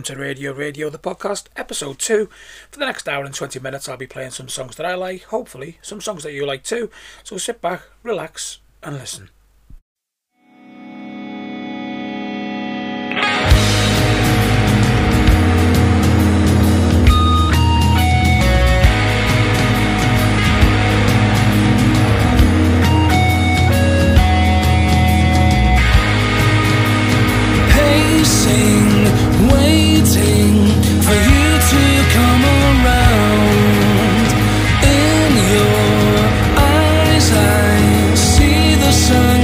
to Radio the podcast, episode 2. For the next hour and 20 minutes, I'll be playing some songs that I like, hopefully some songs that you like too. So sit back, relax, and listen. Waiting for you to come around. In your eyes I see the sun.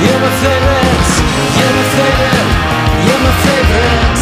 You're my favorite, you're my favorite, you're my favorite.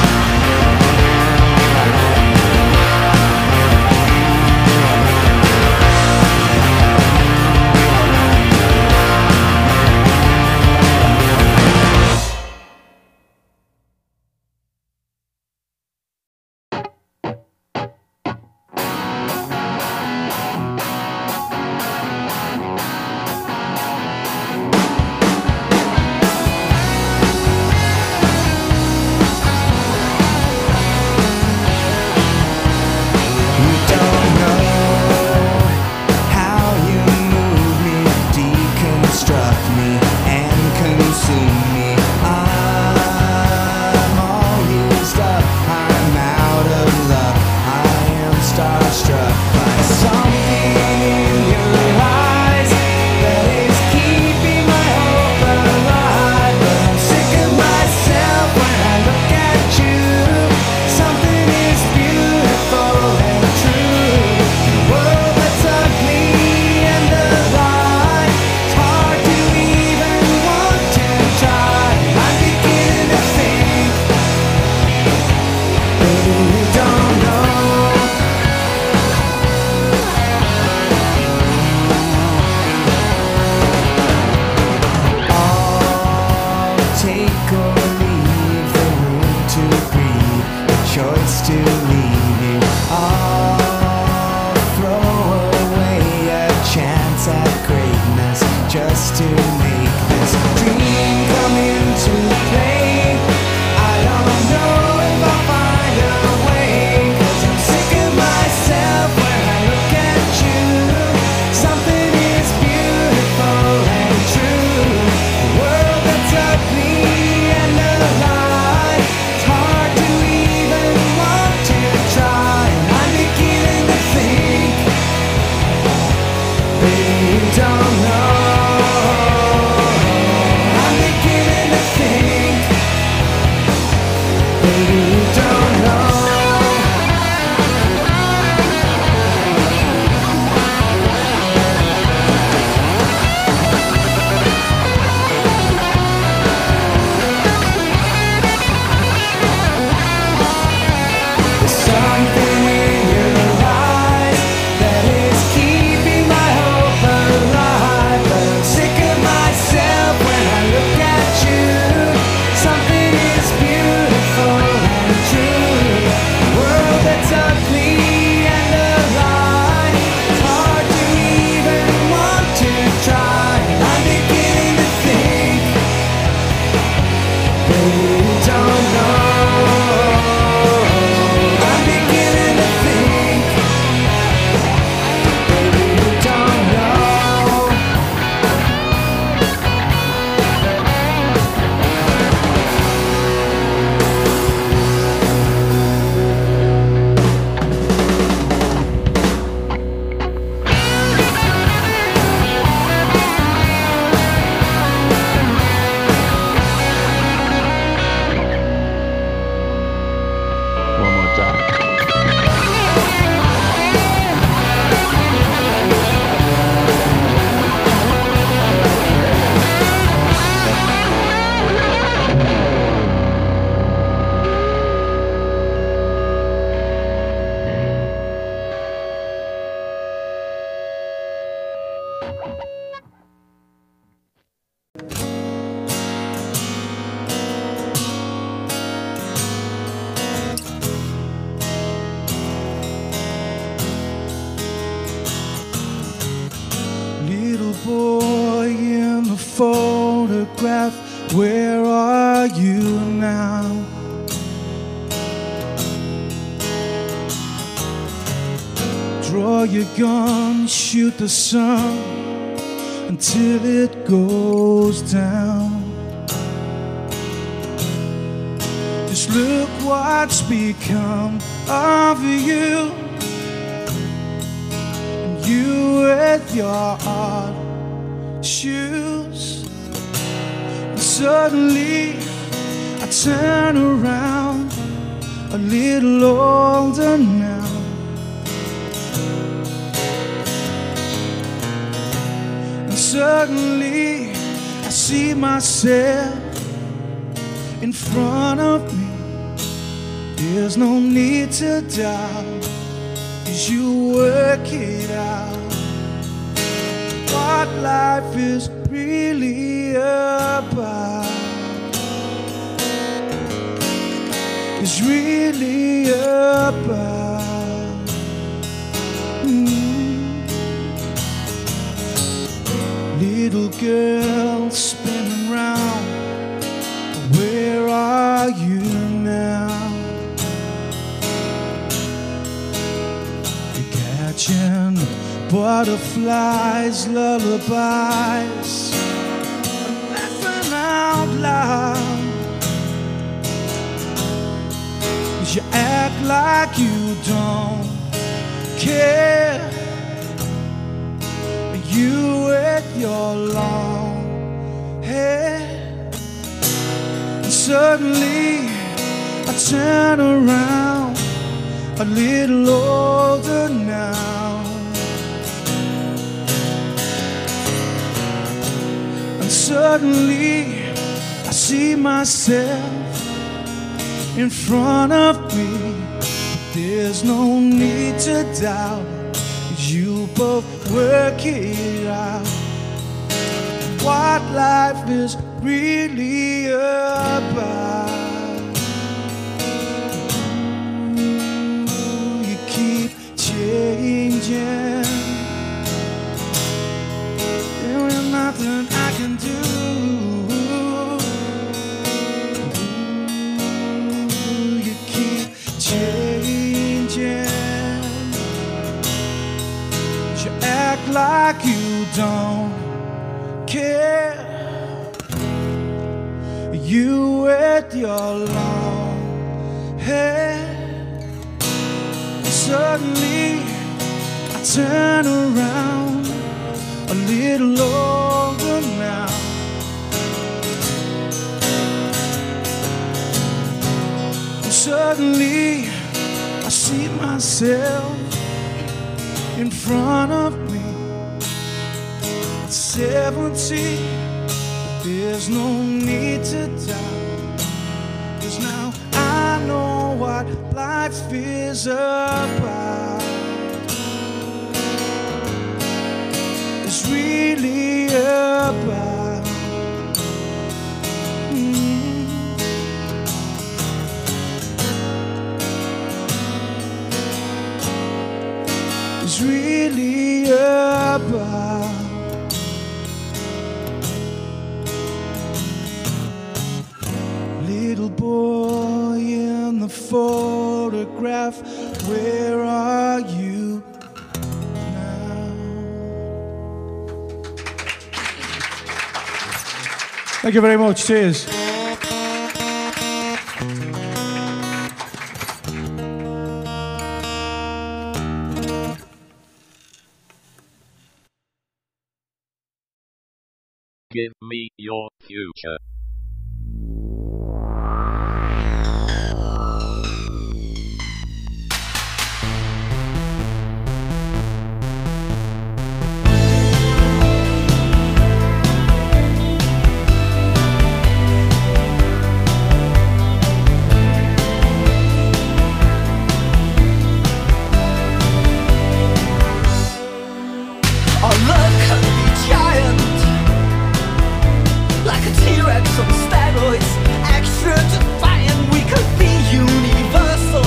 boy in the photograph, where are you now? Draw your gun, shoot the sun until it goes down. Just look what's become of you, and you with your hard shoes. And suddenly I turn around, a little older now. And suddenly I see myself in front of me. There's no need to doubt, 'cause you work it out. What life is really about is really about. Little girl spinning round, where are you now? You're catching butterflies, lullabies, laughing out loud. 'Cause you act like you don't care. You with your long hair, and suddenly I turn around, a little older now, and suddenly I see myself in front of me. There's no need to doubt, you both work it out. What life is really about. You keep changing. There's nothing I can do. You keep changing. You act like you don't care. You with your long hair, suddenly I turn around, a little older now, and suddenly I see myself in front of me. At 70, there's no need to doubt, 'cause now I know what life is about. It's really about. It's really about. Little boy in the photograph, where are you now? Thank you very much. Cheers. Give me your future. Our love can be giant, like a T-Rex on steroids, extra defiant. We could be universal,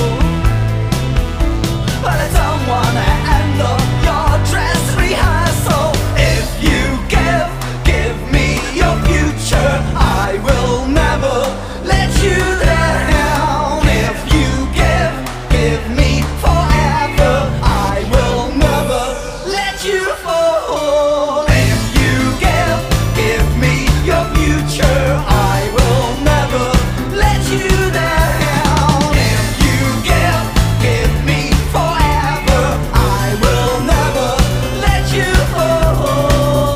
but I don't wanna end up your dress rehearsal. If you give me your future, I will never let you down. If you give me forever, I will never let you fall. If you give me your future, I will never let you down. If you give me forever, I will never let you fall.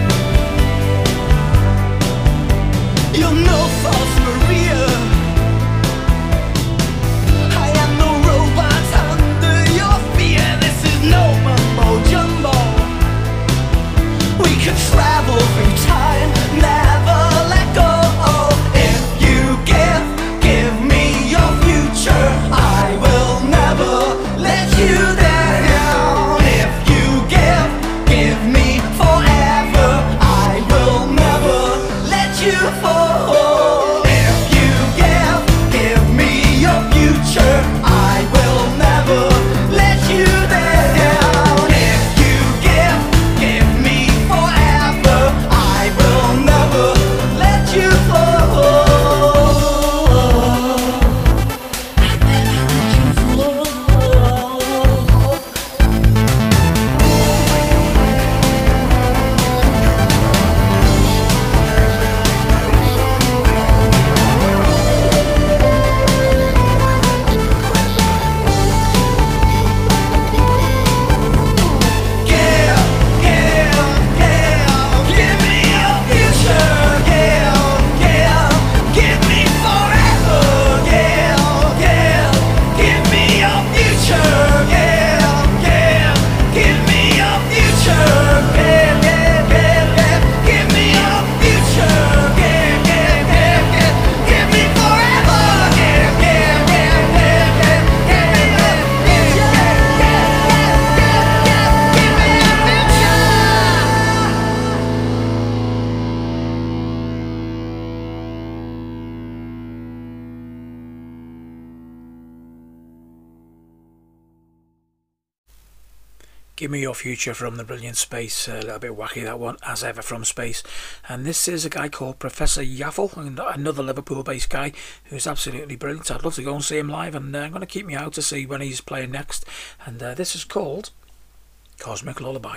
You're no false Maria, Give Me Your Future from the Brilliant Space. A little bit wacky, that one, as ever, from space. And this is a guy called Professor Yaffle, another Liverpool-based guy who's absolutely brilliant. I'd love to go and see him live, and I'm going to keep me out to see when he's playing next. And this is called Cosmic Lullaby.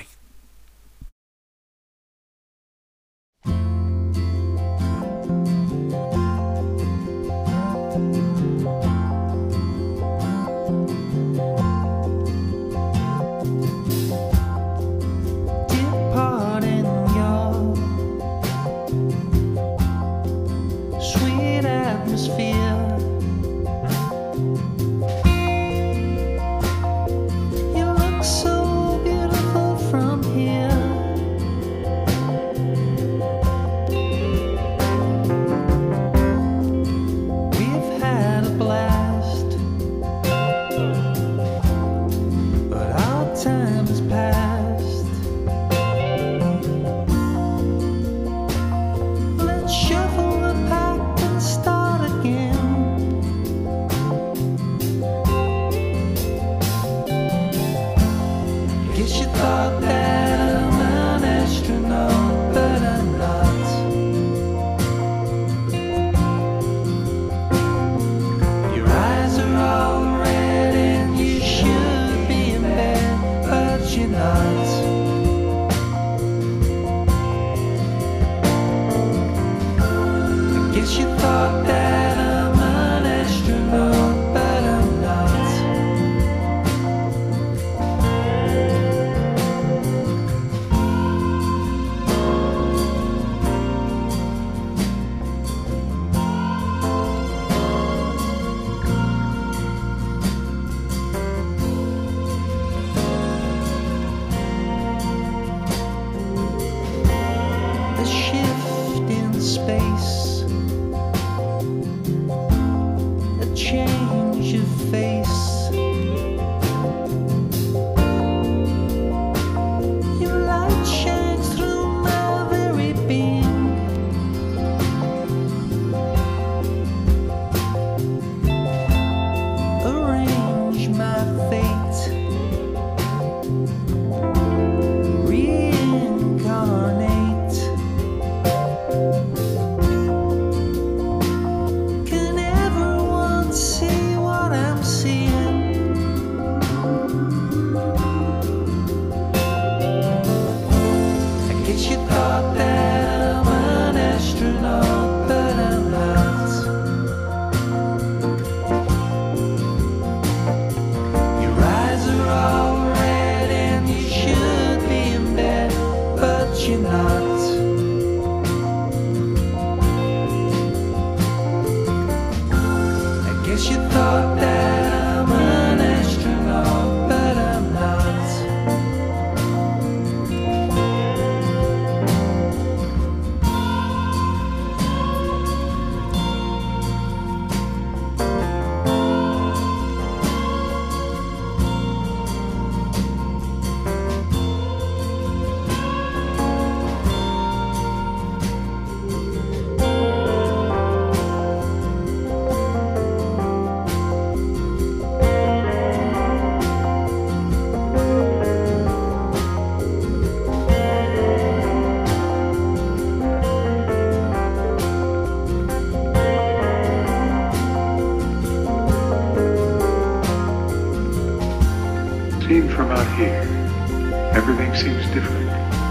Seen from out here, everything seems different.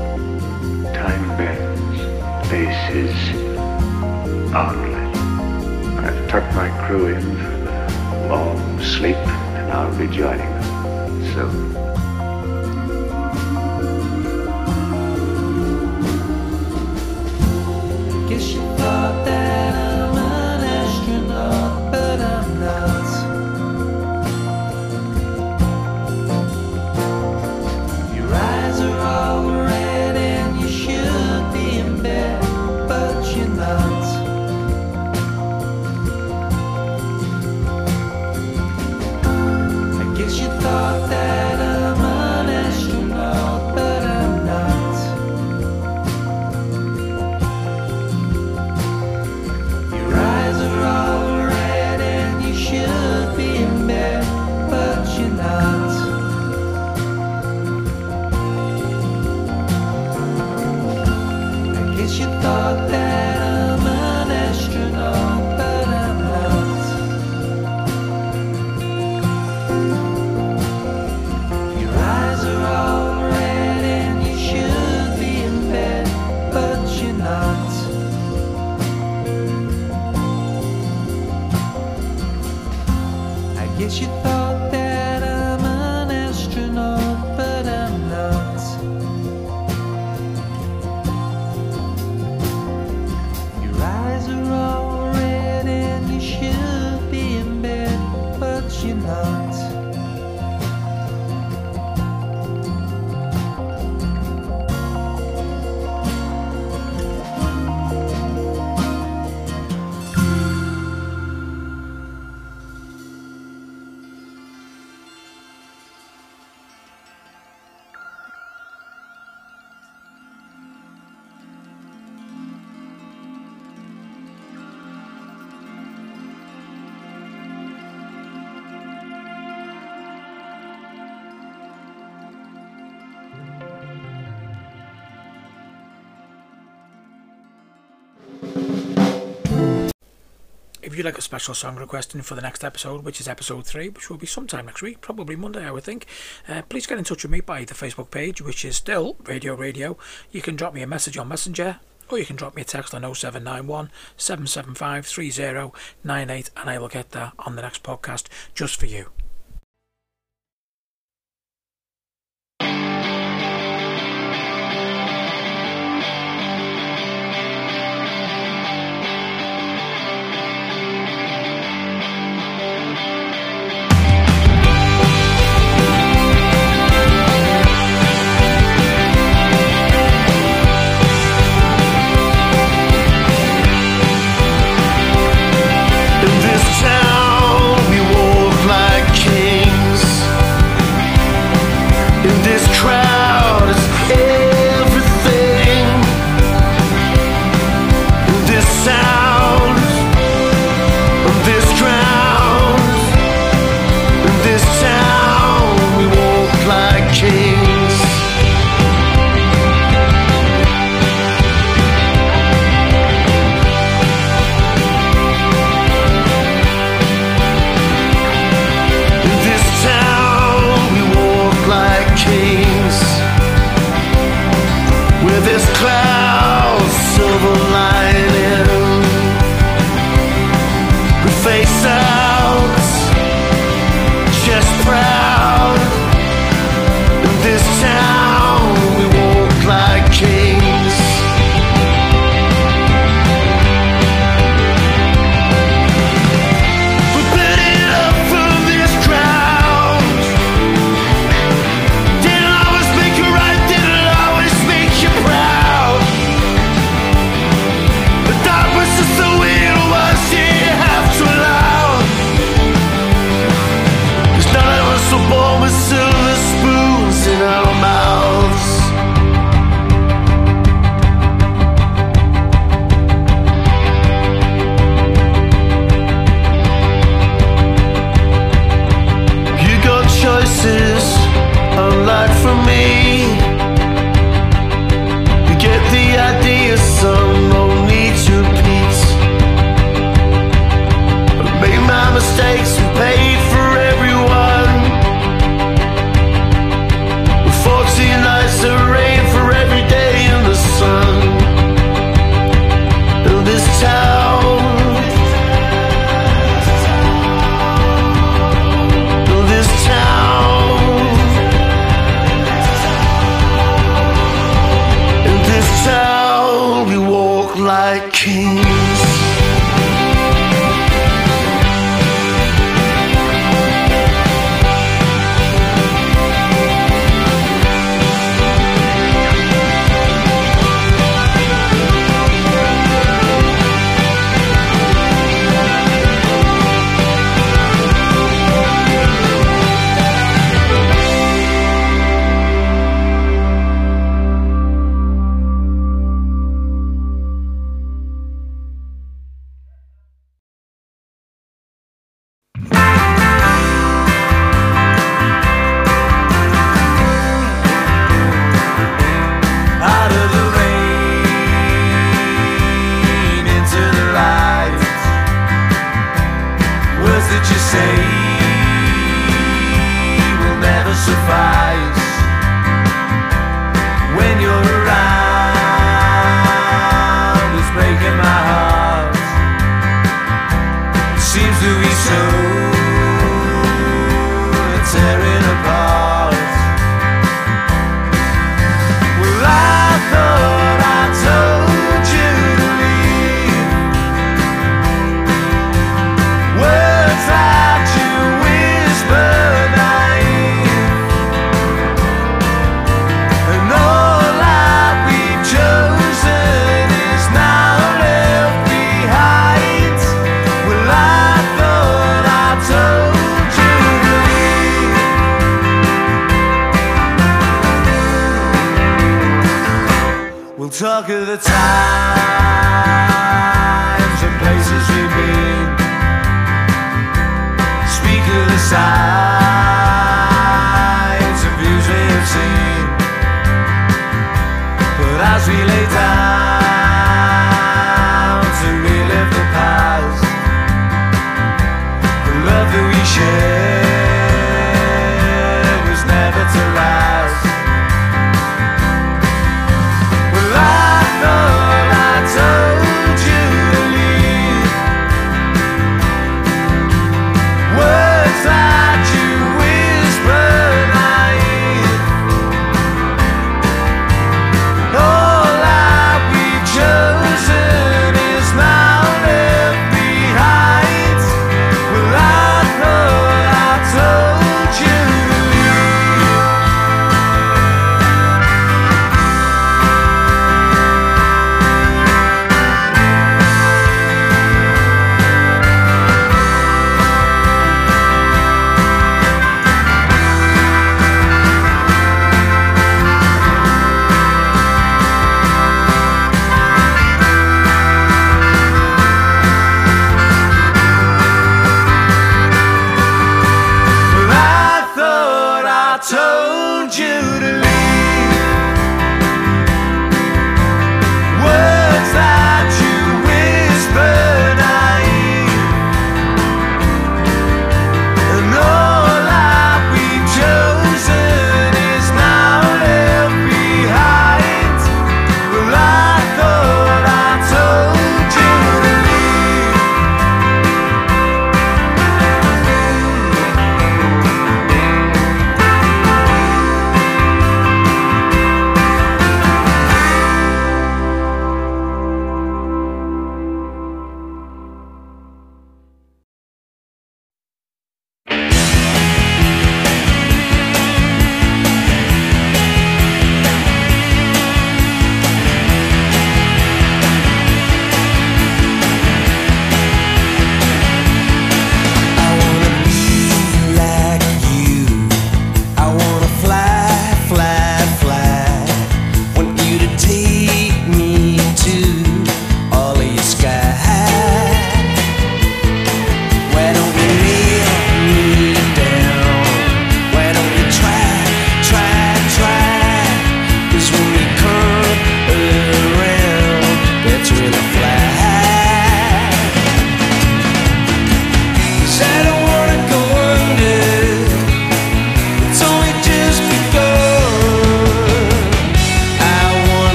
Time bends, faces, outlet. I've tucked my crew in for the long sleep, and I'll be joining them soon. Guess you thought that I'm an astronaut, but I'm not. Your eyes are all red and you should be in bed, but you're not. I guess you thought that I'm an astronaut, but I'm not. Yes, you thought that I'm an astronaut, but I'm not. Your eyes are all red and you should be in bed, but you're not. If you'd like a special song requesting for the next episode, which is episode 3, which will be sometime next week, probably Monday I would think, please get in touch with me by the Facebook page, which is still Radio. You can drop me a message on Messenger, or you can drop me a text on 0791 775 3098, and I will get that on the next podcast just for you. Seems to be so talk of the times and places we've been. Speak of the sights and views we have seen. But as we lay down to relive the past, the love that we shared was never to last. Well, I know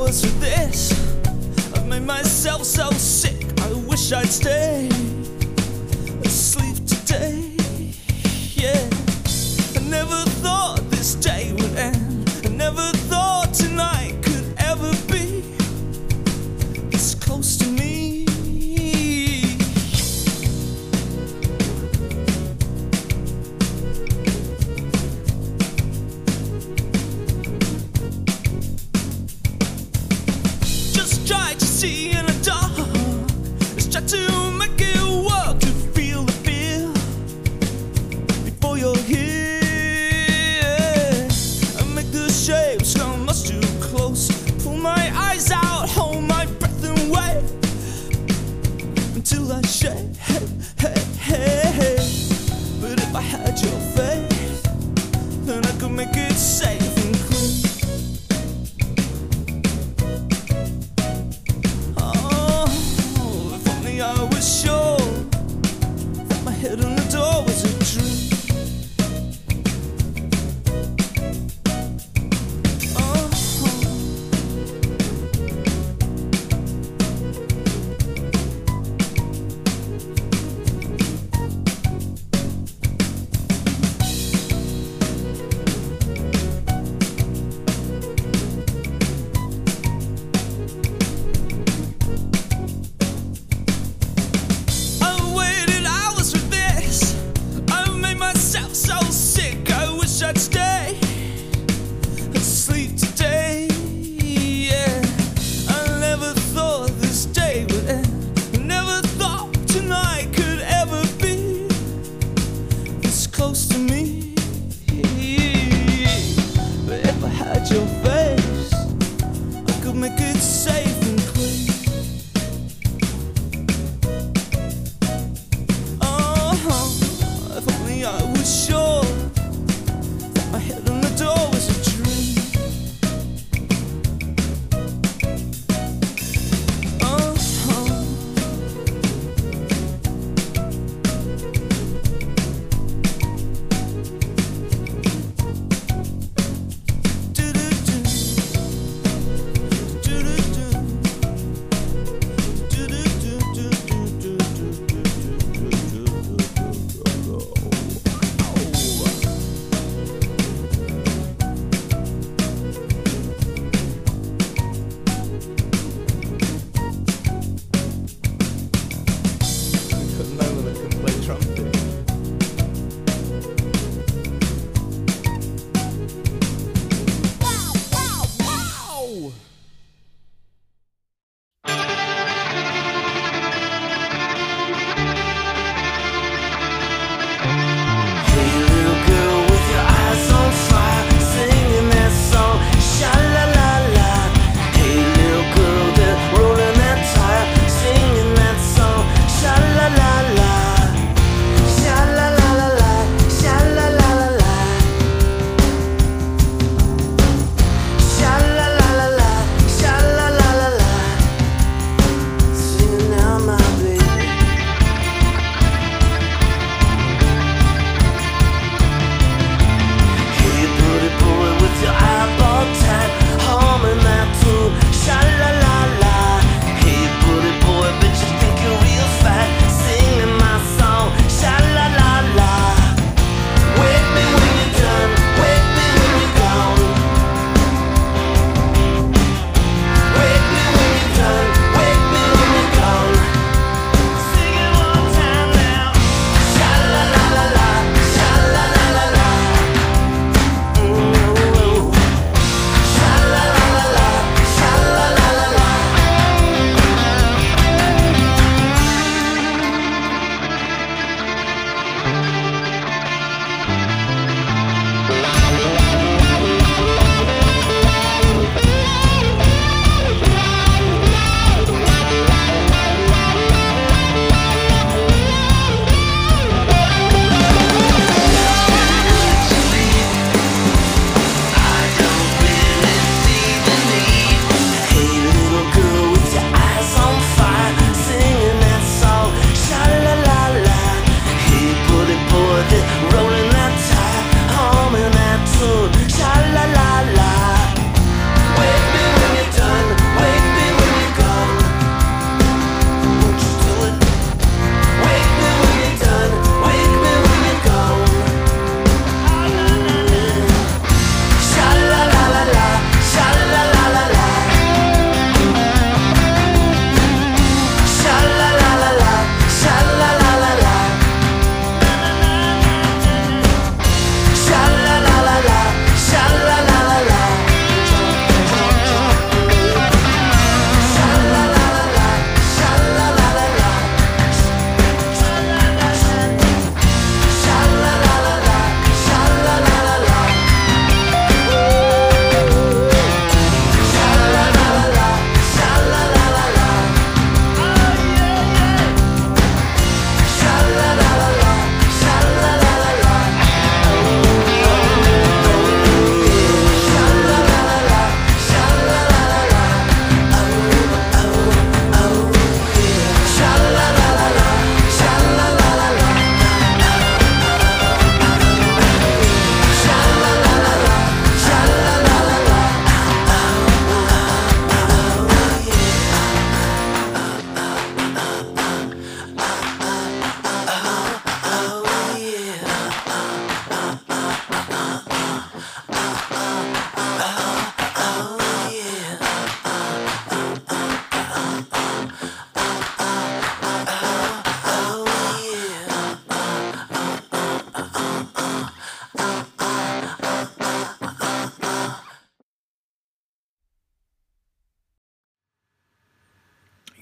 hours for this. I've made myself so sick, I wish I'd stay asleep today. Yeah, I never thought this day would end. I never thought tonight could ever be this close to me. Just try to see in the dark. Let's try to make it work, to feel the fear before you're here. And make the shapes come much too close. Pull my eyes out, hold my breath and wait until I shake. But if I had your faith, then I could make it safe and clean. Oh, if only I was sure that my head on the door was a dream. Oh, I've waited hours for this. I've made myself so sick, I wish I'd stay asleep today. Yeah, I never thought this day would end. I never thought tonight could ever be this close to me. But if I had your face, I could make it safe and clean. Oh, if only I was sure that my head on the door was a dream. Oh,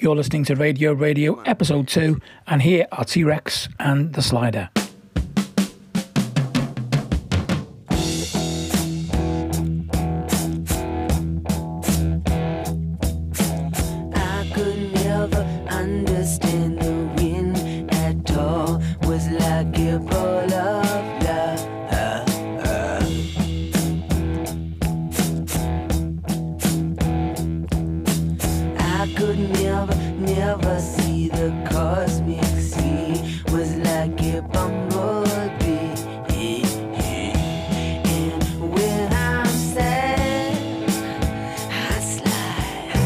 You're listening to Radio Episode 2, and here are T-Rex and The Slider. I could never understand the wind at all. Was like a ball of love. I could never see the cosmic sea. Was like a bumblebee. And when I'm sad, I slide.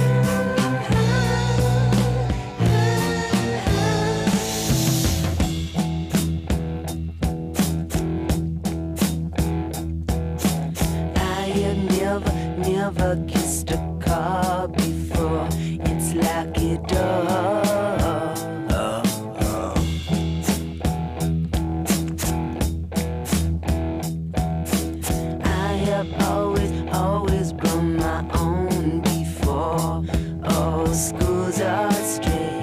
I have never kissed a car before. It's like a dog. I have always grown my own before. All schools are straight.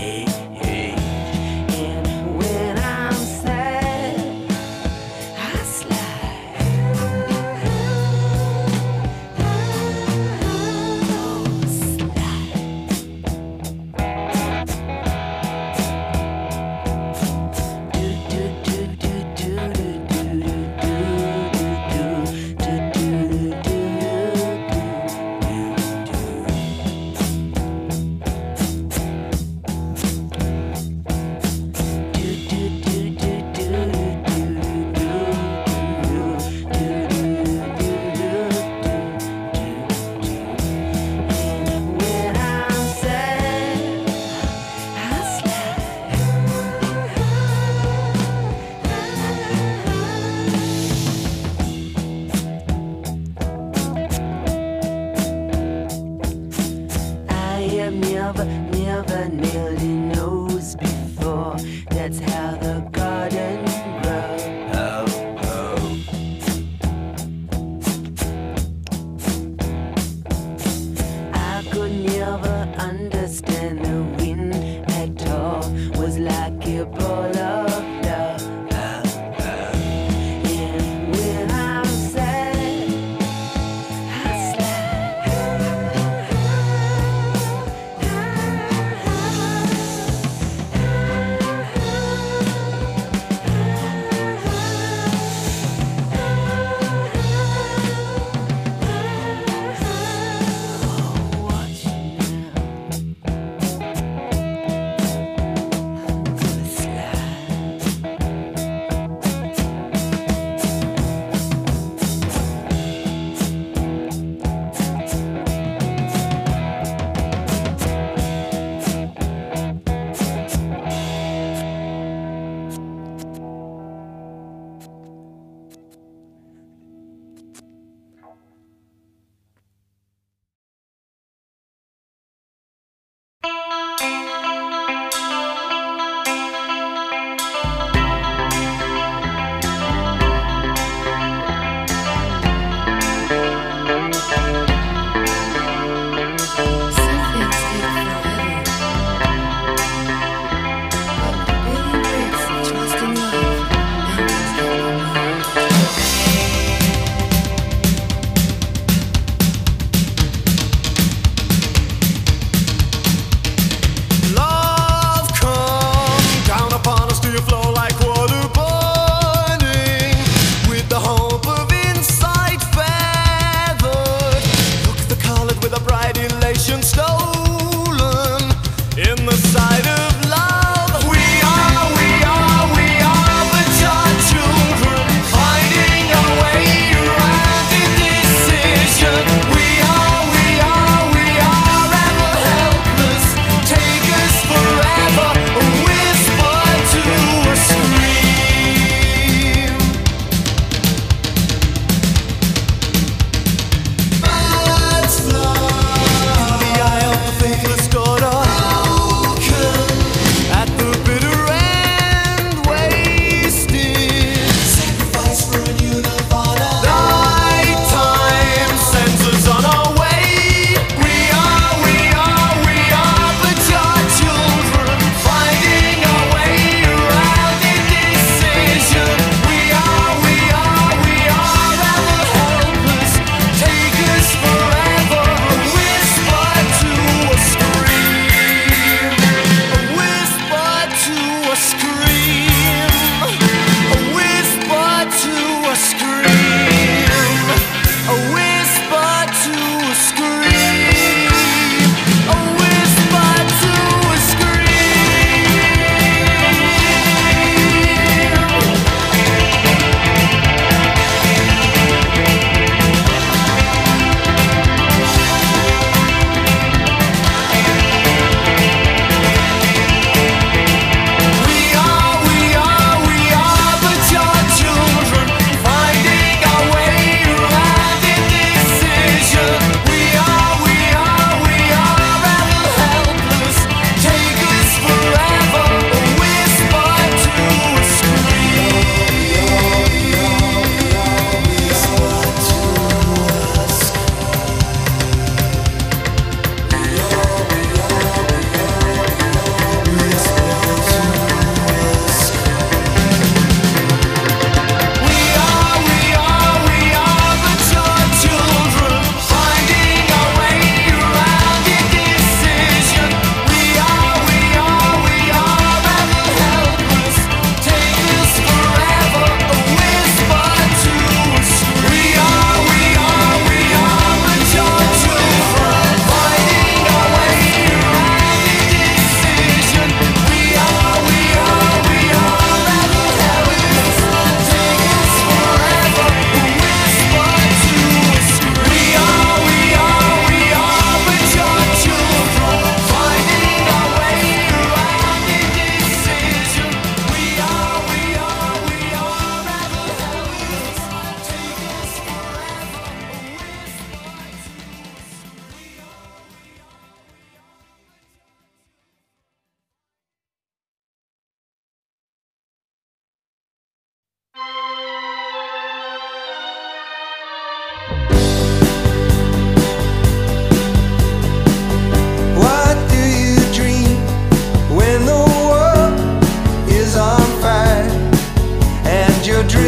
And when I'm sad, I slide. Oh, slide.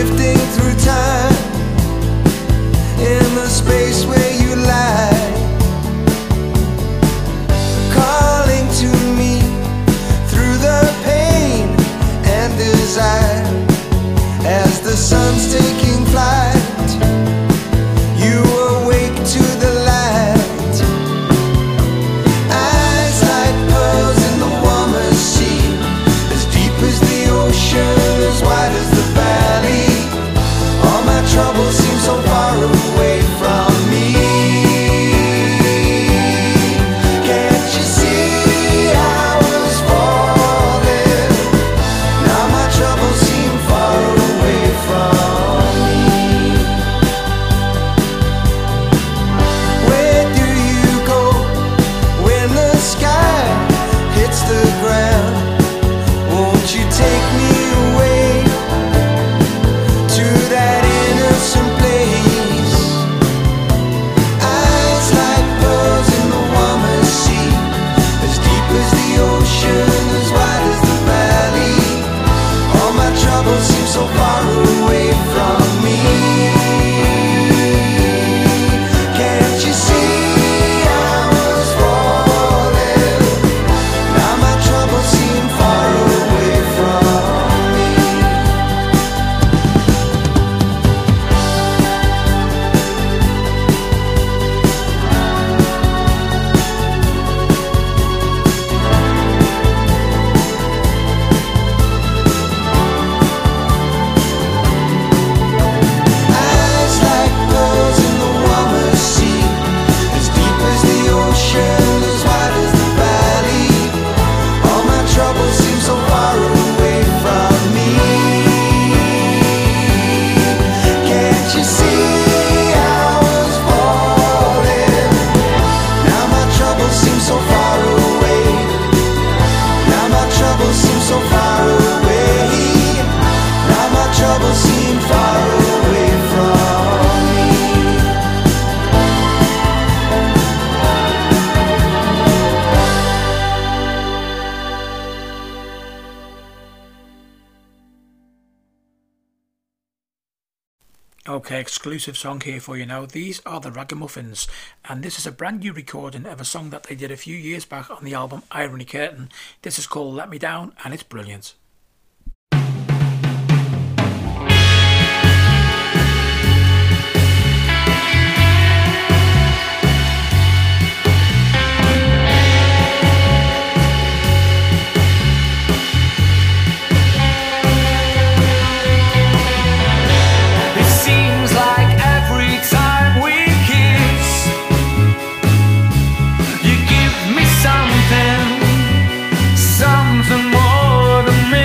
drifting through time in the space where you lie, calling to me through the pain and desire. As the sun's taking flight, you awake to the light. Eyes like pearls in the warmer sea, as deep as the ocean, as wide as the valley. All my troubles seem so far away from me. Can't you see I was falling? Now my troubles seem far away from me. Where do you go when the sky hits the ground? Won't you take me away to that innocent place? Eyes like pearls in the warmer sea, as deep as the ocean, as wide as the valley. All my troubles seem so far away from me. Can't you see I was falling? Now my troubles seem far away from me. Eyes like pearls in the warmer sea, as deep as the ocean, as wide as the valley. All my troubles seem so far away from me. Can't you see I was falling? Now my troubles seem so far away. Now my troubles seem so far away. Now my troubles seem far away from me. Okay, exclusive song here for you now. These are the Ragamuffins, and this is a brand new recording of a song that they did a few years back on the album Irony Curtain. This is called Let Me Down, and it's brilliant. It seems like every time we kiss, you give me something more than me.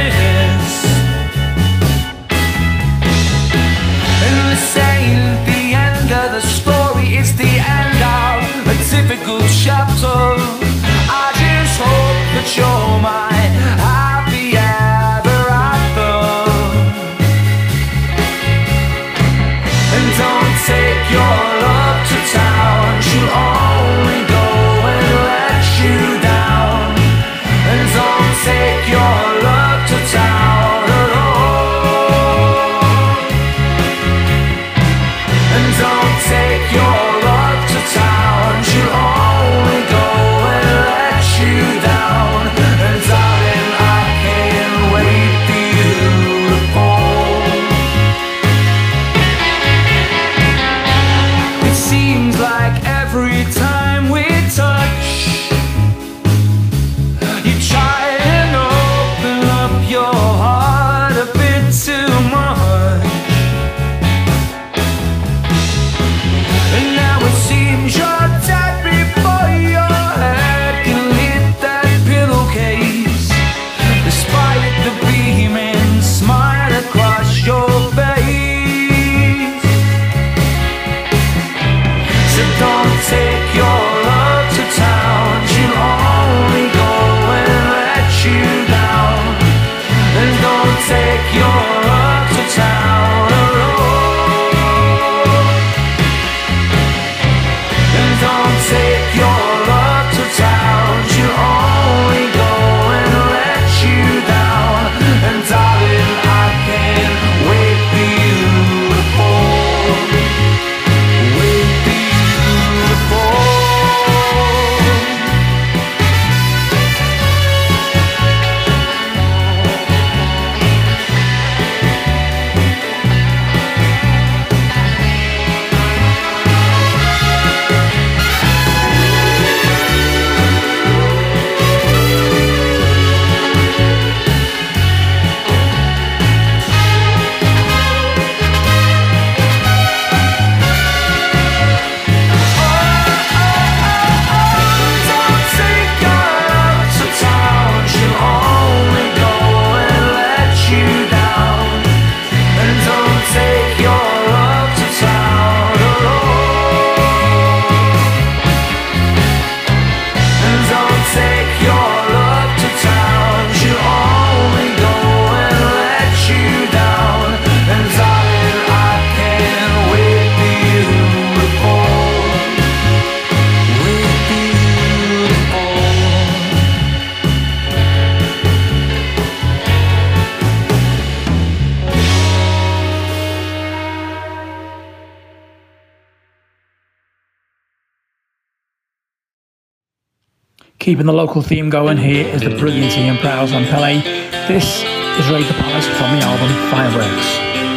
Keeping the local theme going, here is the brilliant Ian Prowse on Pele. This is Raid the Palace from the album Fireworks.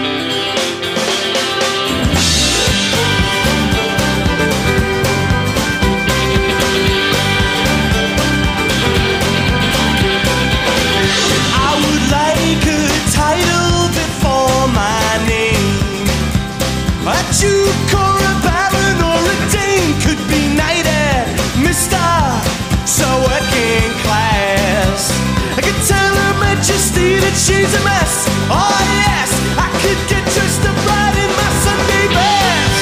I would like a title before my name. A duke or a baron or a dame could be knighted, Mr. So working class. I could tell Her Majesty that she's a mess. Oh yes, I could get dressed up right in my Sunday best.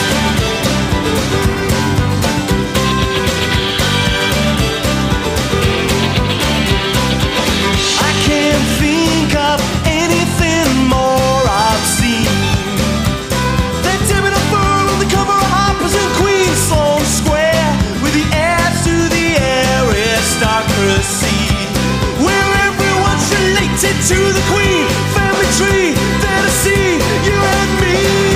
I can't think of anything more obscene than David O'Furl on the cover of Harper's and Queen, Sloane Square, with the heirs to the aristocracy, where everyone's related to the Queen. Family tree, there to see you and me.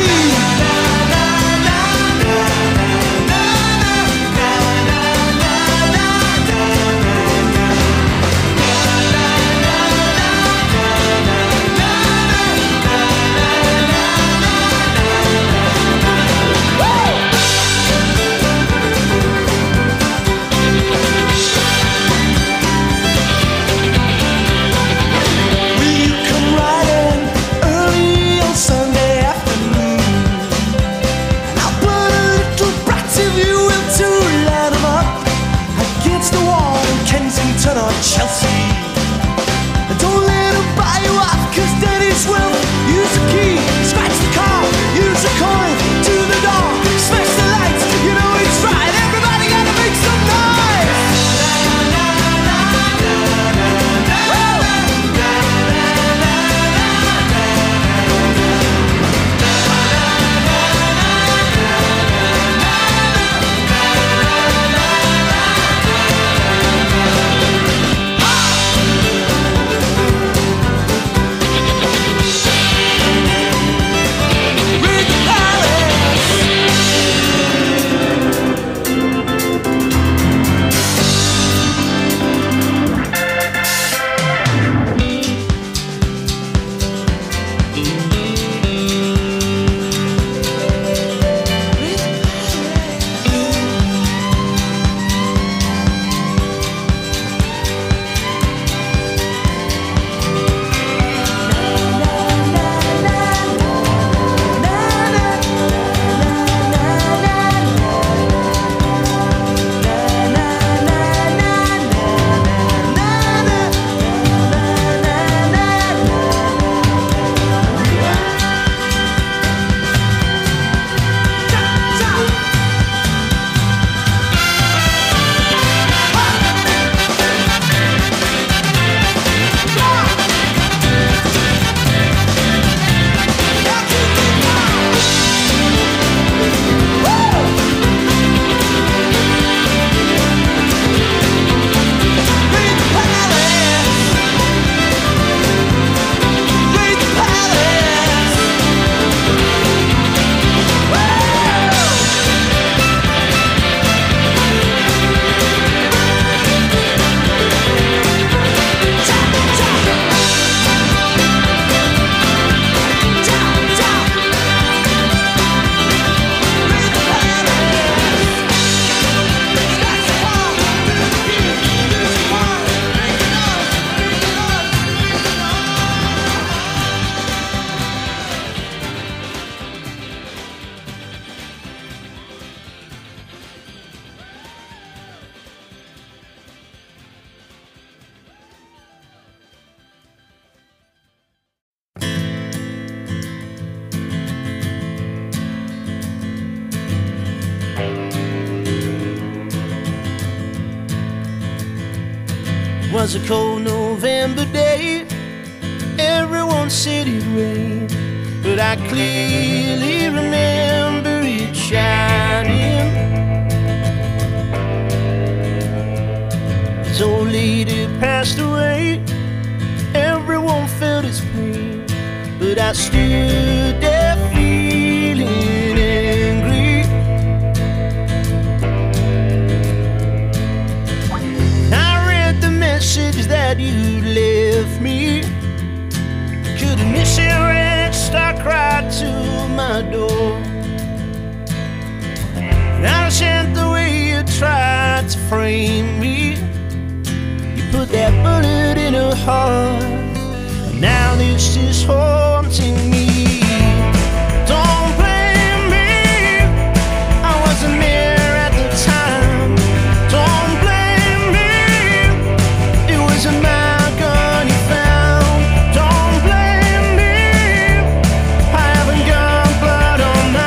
Will you come riding early on Sunday afternoon? I'll put a little brat if you will to line 'em up against the wall in Kensington or Chelsea. And don't let 'em buy you off, 'cause daddy's will use the key, scratch the car, use the coin to the door, smash the lights, you know it's right. Everybody gotta make some noise. Read the palace. Was a cold November day. Everyone said it rained, but I clearly remember it shining. This old lady passed away. Everyone felt its pain, but I stood there feeling angry. door. Now shan't the way you tried to frame me. You put that bullet in her heart. Now this is haunting me. Don't blame me, I wasn't there at the time. Don't blame me, it wasn't my gun you found. Don't blame me, I haven't got blood on my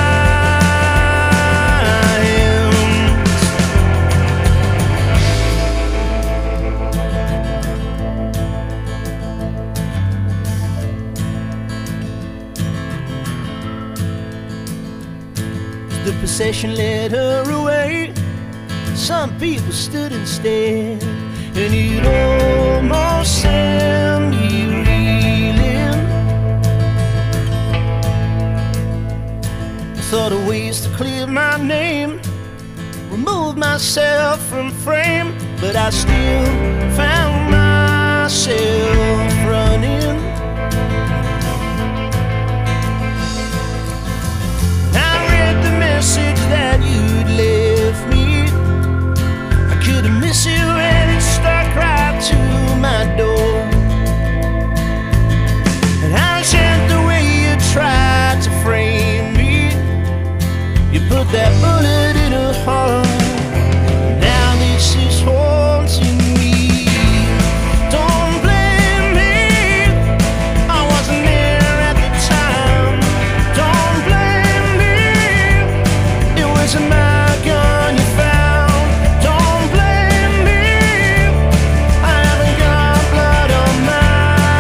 the procession led her away. Some people stood instead, and it almost sent me reeling. I thought of ways to clear my name, remove myself from frame, but I still found myself running. Message that you'd left me, I couldn't miss it when it stuck right to my door. And how shan't the way you tried to frame me, you put that bullet in her heart. Now this is haunting me. Don't blame me, I wasn't there at the time. Don't blame me, it wasn't my gun you found. Don't blame me, I haven't got blood on my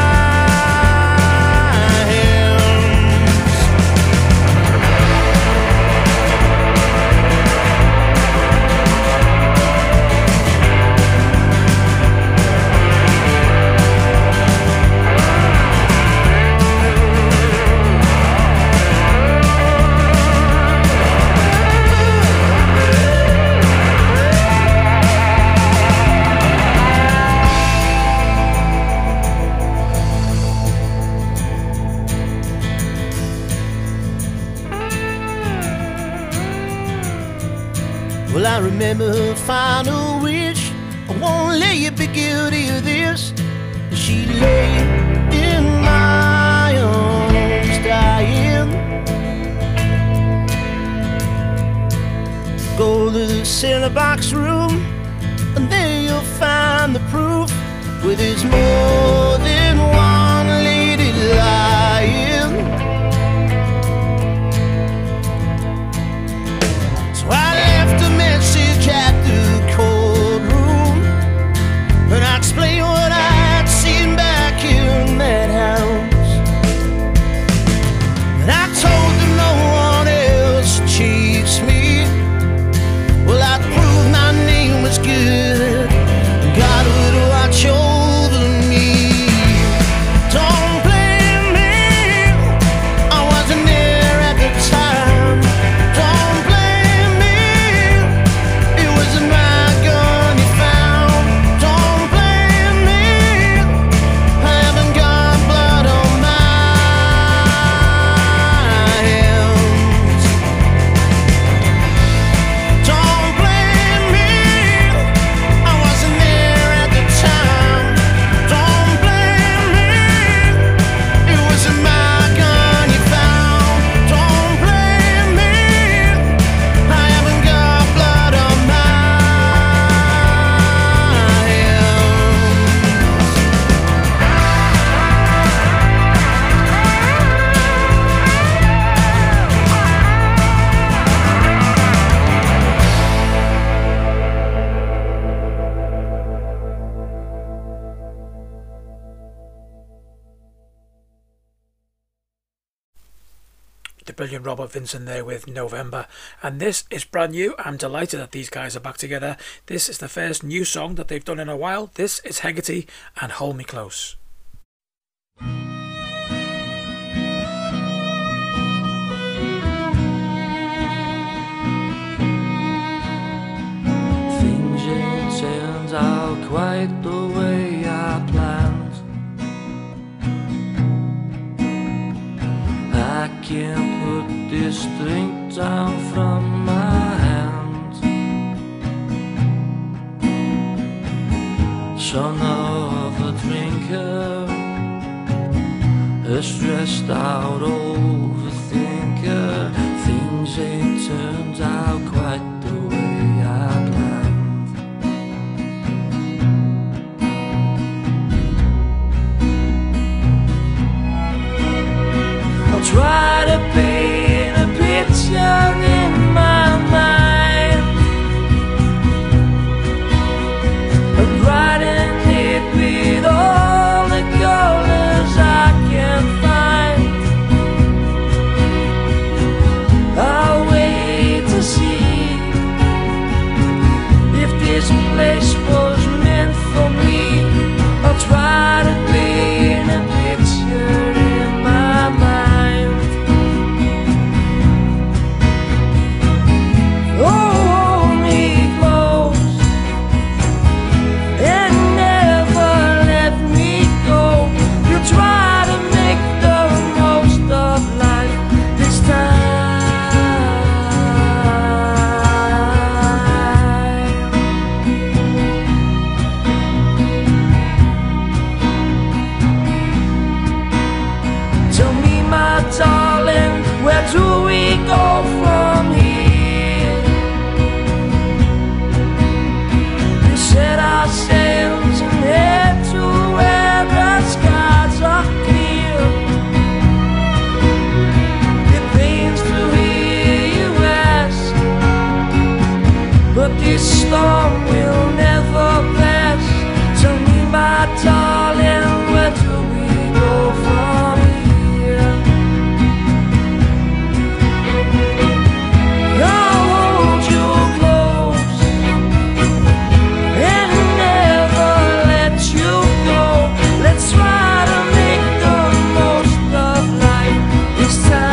Well, I remember her final wish, I won't let you be guilty of this. She lay in my arms dying. Go to the center box room, and there you'll find the proof where there's more than one lady lying. At the courtroom, and I explained what I'd seen back in that house. And I told them no one else chased me. Well, I'd prove my name was good, God would watch over me. Don't blame me, I wasn't there at the time. Don't blame me, it wasn't my gun you found. Don't blame me, I haven't got blood on my hands. Don't blame me, I wasn't there at the time. Don't blame me, it wasn't my gun you found. Don't blame me, I haven't got blood on my The brilliant Robert Vincent there with November, and this is brand new. I'm delighted that these guys are back together. This is the first new song that they've done in a while. This is Hegarty and Hold Me Close. Things ain't turned out quite the way I planned. I can't put this drink down from my hand. Son of a drinker, a stressed out overthinker. Things ain't turned out quite the way I planned. I'll try to paint a picture in my mind, I'll brighten it with all the colors I can find. I'll wait to see if this place was meant for me. I'll try to paint a picture in my mind. Hold me close and never let me go. You try to make the most of life this time. Tell me, my darling, where do we go from here? We set our sails and head to where the skies are clear. It pains to hear you ask, but this storm will never pass. Tell me, my darling, where do we go from here? I'll hold you close and never let you go. Let's try to make the most of life this time.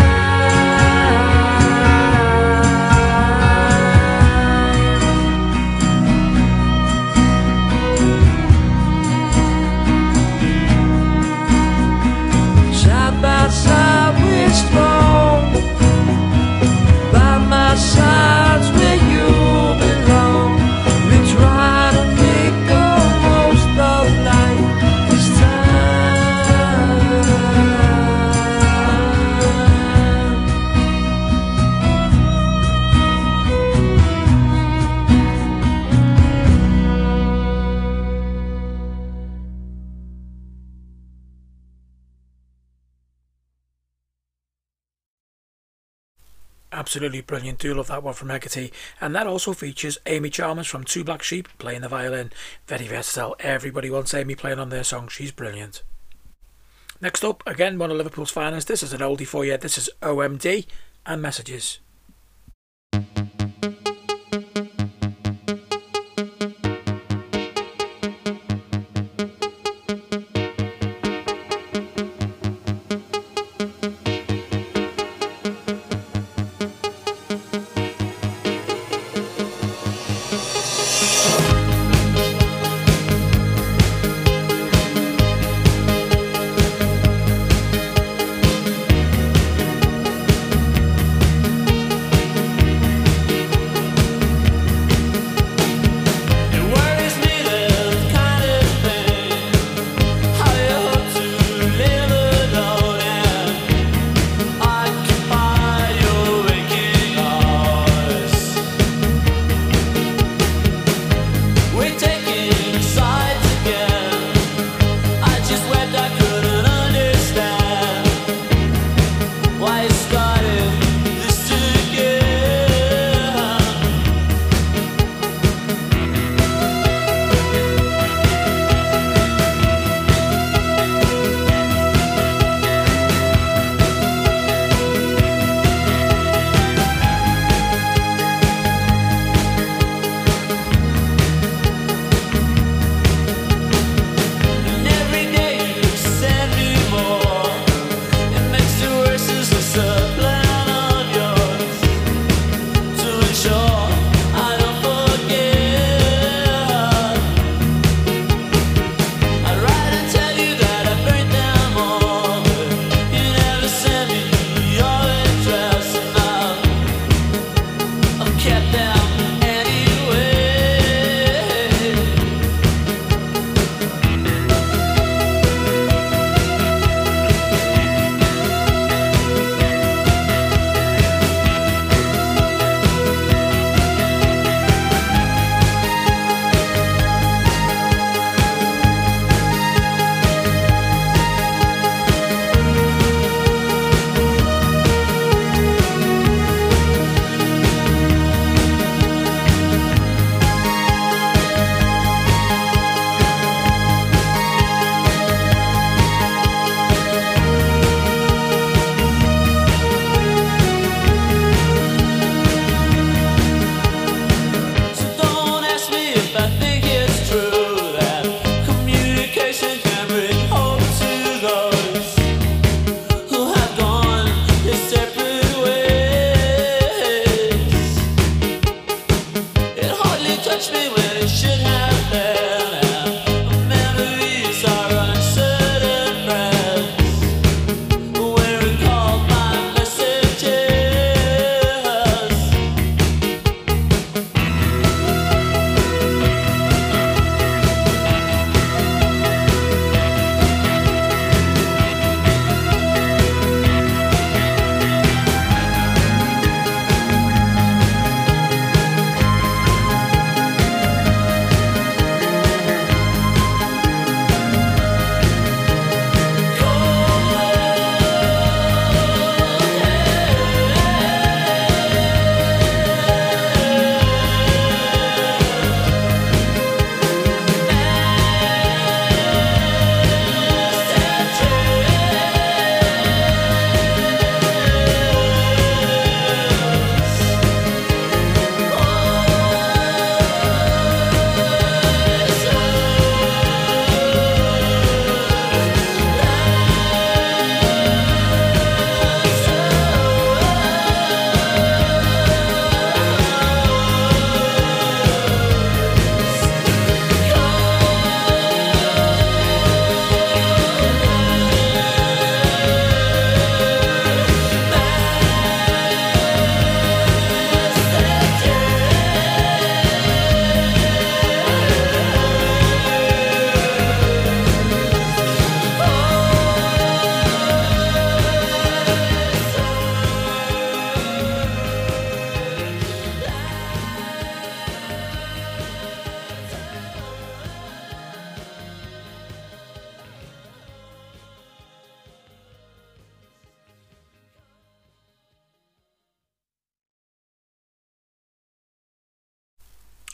Side by side we're strong, by my side's where you belong. We try to make the most of life this time. Absolutely brilliant. Do love that one from Hecate. And that also features Amy Chalmers from Two Black Sheep playing the violin. Very versatile. Everybody wants Amy playing on their song. She's brilliant. Next up, again, one of Liverpool's finest. This is an oldie for you. This is OMD and Messages.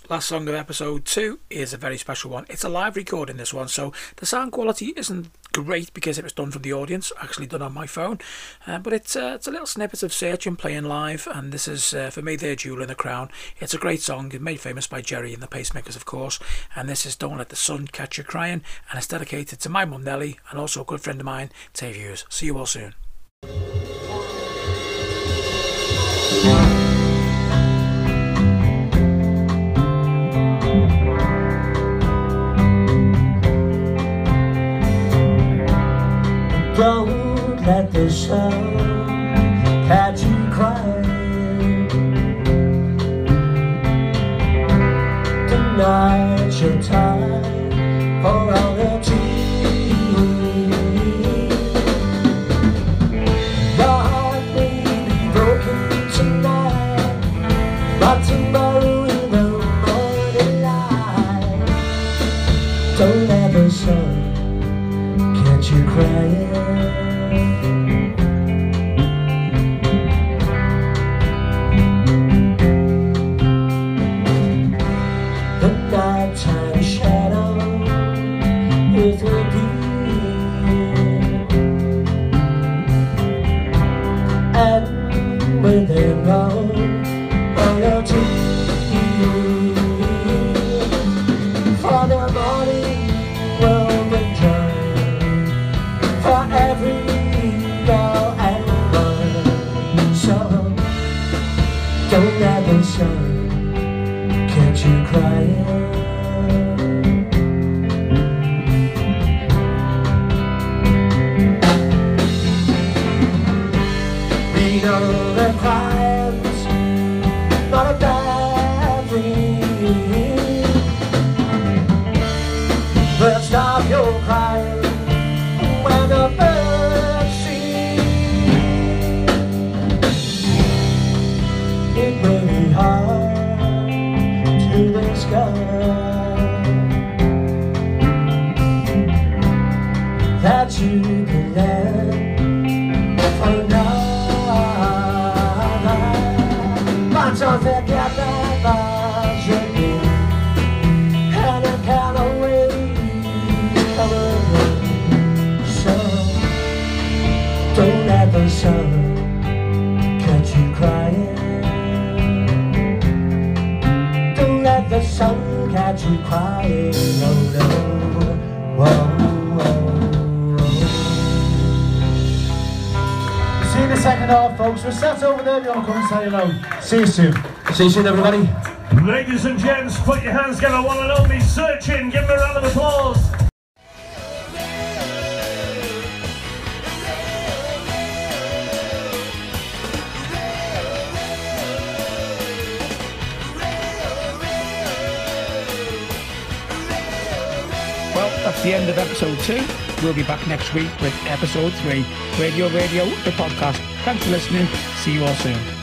last song of episode 2 is a very special one. It's a live recording, this one, so the sound quality isn't great because it was done from the audience, actually done on my phone, but it's a little snippet of Searching playing live, and this is for me their Jewel in the Crown. It's a great song, made famous by Jerry and the Pacemakers, of course, and this is Don't Let the Sun Catch You Crying, and it's dedicated to my mum Nellie and also a good friend of mine, Tay Hughes. See you all soon. Don't let the sun catch you crying. Tonight's your time for all the tears. Your heart may be broken tonight, but tomorrow in the morning light, don't let the sun catch you crying. The nighttime shadow is repeating, and when they know all your tears, for the morning will bring joy for every girl and boy. So don't let the sun catch you crying. We know that crying's not a bad thing, but stop your crying when the birds sing. It may be hard to discover that you can let for another, but don't forget that love's your gift, and it can't always come again. So don't let the sun catch you crying. Don't let the sun catch you crying. Oh no. Whoa, whoa, whoa. See you in the second half, folks. We're sat over there if you want to come and say hello. See you soon. See you soon, everybody. Ladies and gents, put your hands together, one and only Searching. Give them a round of applause. Well, that's the end of episode 2. We'll be back next week with episode 3. Radio, the podcast. Thanks for listening. See you all soon.